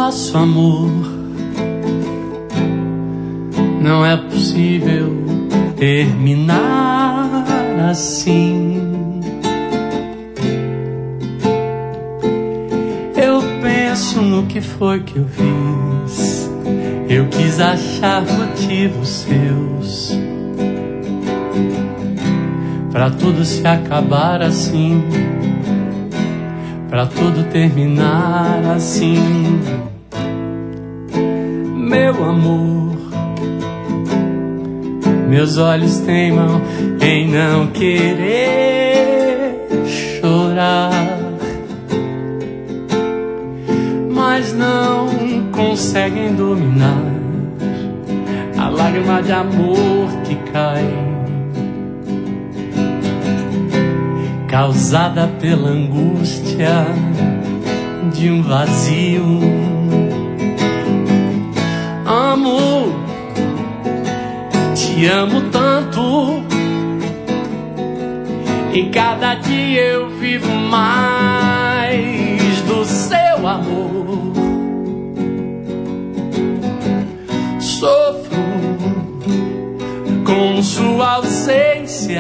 nosso amor. Não é possível terminar assim. Eu penso no que foi que eu fiz. Eu quis achar motivos seus pra tudo se acabar assim, pra tudo terminar assim. Meu amor, meus olhos teimam em não querer chorar, mas não conseguem dominar a lágrima de amor que cai, causada pela angústia de um vazio. Amo, te amo tanto, e cada dia eu vivo mais do seu amor. Sofro com sua ausência,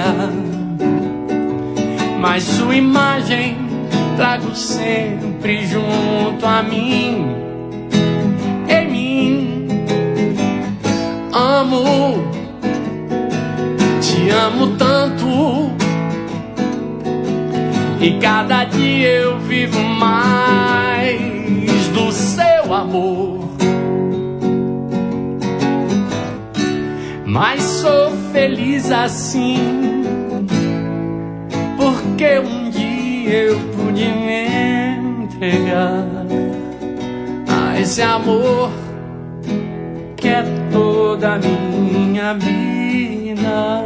mas sua imagem trago sempre junto a mim. Em mim, amo, te amo tanto, e cada dia eu vivo mais do seu amor. Mas sou feliz assim, porque um dia eu pude me entregar a esse amor que é toda a minha vida.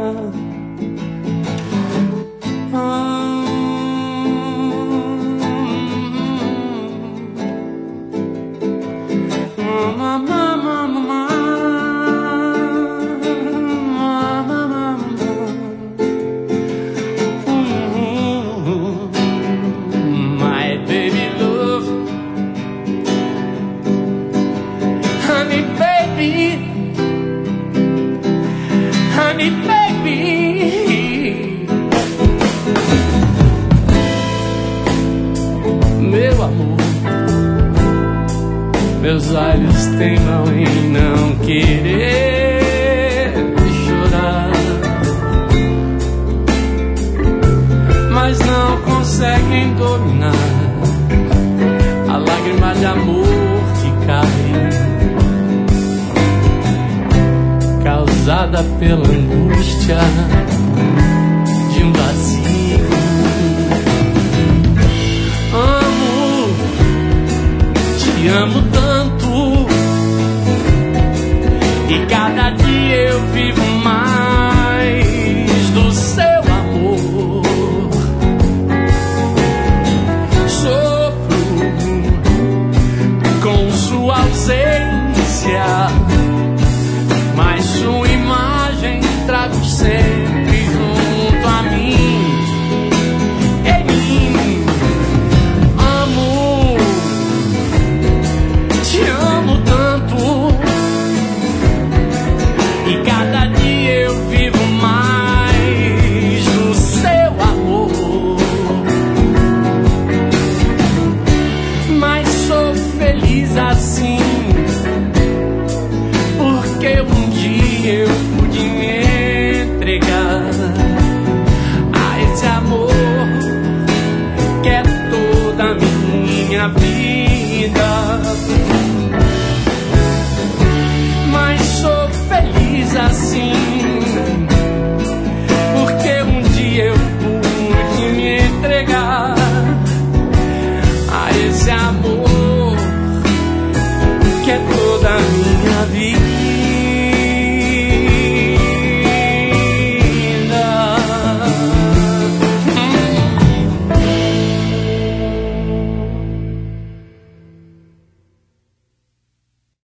Honey, baby, meu amor, meus olhos teimam em não querer chorar, mas não conseguem dominar a lágrima de amor que cai, causada pela angústia de um vazio. Amo, te amo tanto, e cada dia eu vivo mais do seu amor. Sofro com sua ausência, mas sua imagem trago sempre junto a mim. Em mim, amo, te amo tanto, e cada dia eu vivo mais do seu amor. Mas sou feliz assim, porque um dia eu pude me entregar a esse amor que é toda a minha vida. Mas sou feliz assim, porque um dia eu pude me entregar a esse amor que é toda a minha vida.